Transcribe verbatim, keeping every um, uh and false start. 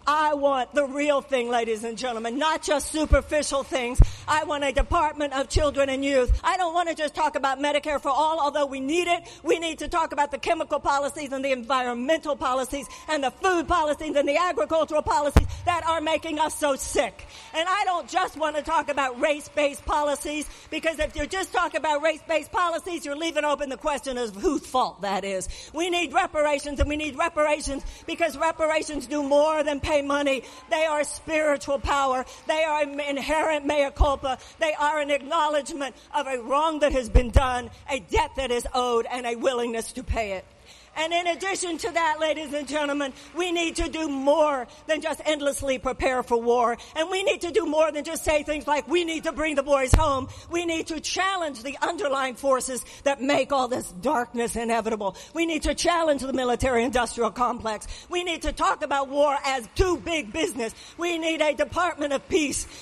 I want the real thing, ladies and gentlemen, not just superficial things. I want a Department of Children and Youth. I don't want to just talk about Medicare for all, although we need it. We need to talk about the chemical policies and the environmental policies and the food policies and the agricultural policies that are making us so sick. And I don't just want to talk about race-based policies, because if you're just talking about race-based policies, you're leaving open the question of whose fault that is. We need reparations, and we need reparations because reparations do more than pay money. They are spiritual power. They are inherent mea culpa. They are an acknowledgement of a wrong that has been done, a debt that is owed, and a willingness to pay it. And in addition to that, ladies and gentlemen, we need to do more than just endlessly prepare for war. And we need to do more than just say things like, we need to bring the boys home. We need to challenge the underlying forces that make all this darkness inevitable. We need to challenge the military-industrial complex. We need to talk about war as too big business. We need a Department of Peace.